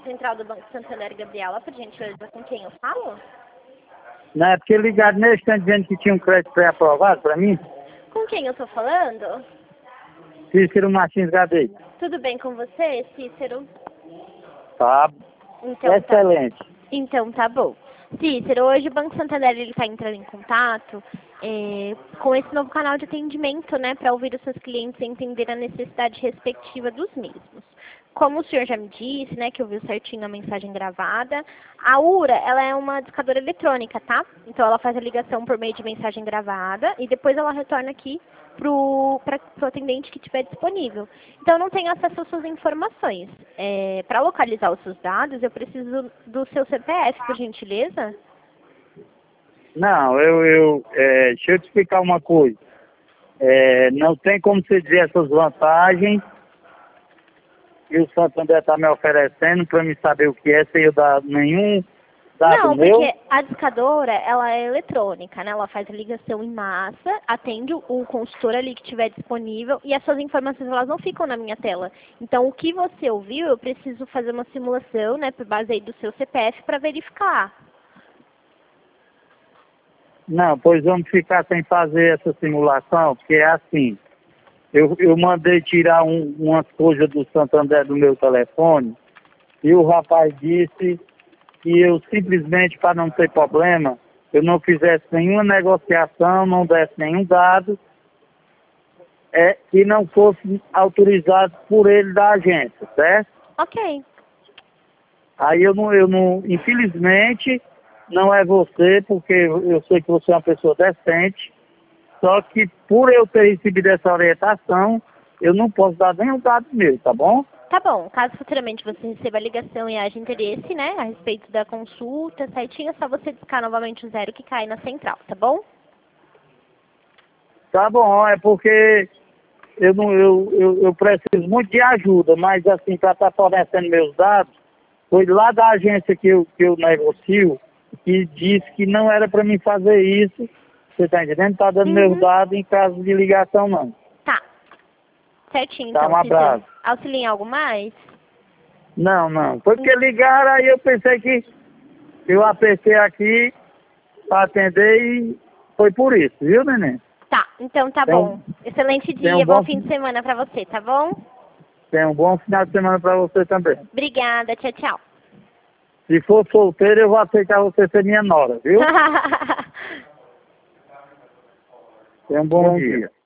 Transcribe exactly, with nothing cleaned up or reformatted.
Central do Banco Santander, Gabriela, por gentileza, com quem eu falo? Não, é porque ligaram nesse instante dizendo que tinha um crédito pré-aprovado para mim. Com quem eu tô falando? Cícero Martins Gadeira. Tudo bem com você, Cícero? Tá. Então, Excelente. Tá. Então tá bom. Cícero, hoje o Banco Santander está entrando em contato é, com esse novo canal de atendimento, né, para ouvir os seus clientes e entender a necessidade respectiva dos mesmos. Como o senhor já me disse, né, que ouviu certinho a mensagem gravada, a URA, ela é uma discadora eletrônica, tá? Então ela faz a ligação por meio de mensagem gravada e depois ela retorna aqui pro, para o atendente que estiver disponível. Então não tem acesso às suas informações. É, para localizar os seus dados, eu preciso do seu C P F, por gentileza. Não, eu, eu é, deixa eu te explicar uma coisa. É, não tem como você dizer essas vantagens que o Santander está me oferecendo para me saber o que é, sem eu dar nenhum dado Não, meu. porque a discadora, ela é eletrônica, né? Ela faz a ligação em massa, atende o consultor ali que estiver disponível e as suas informações, elas não ficam na minha tela. Então, o que você ouviu, eu preciso fazer uma simulação, né, por base aí do seu C P F para verificar. Não, pois vamos ficar sem fazer essa simulação, porque é assim. Eu, eu mandei tirar um, umas coisas do Santander do meu telefone e o rapaz disse que eu simplesmente, para não ter problema, eu não fizesse nenhuma negociação, não desse nenhum dado, é, que não fosse autorizado por ele da agência, certo? Ok. Aí eu não, eu não, infelizmente, não é você, porque eu sei que você é uma pessoa decente, só que por eu ter recebido essa orientação, eu não posso dar nenhum dado meu, tá bom? Tá bom, caso futuramente você receba a ligação e haja interesse, né, a respeito da consulta, certinho, é só você discar novamente o zero que cai na central, tá bom? Tá bom, é porque eu, não, eu, eu, eu preciso muito de ajuda, mas assim, para estar fornecendo meus dados, foi lá da agência que eu, que eu negocio, que disse que não era para mim fazer isso, você tá entendendo? Tá dando meus Uhum. dados em caso de ligação, não. Tá. Certinho, Tá, então, um Cícero. abraço. Auxilia em algo mais? Não, não. Foi porque ligaram, aí eu pensei que eu apertei aqui para atender e foi por isso, viu, neném? Tá, então tá Tem bom. um, Excelente tem dia, um bom bom, fim de semana pra você, tá bom? tem um bom final de semana para você também. Obrigada, tchau, tchau. Se for solteiro, eu vou aceitar você ser minha nora, viu? Tenha um bom, bom dia. dia.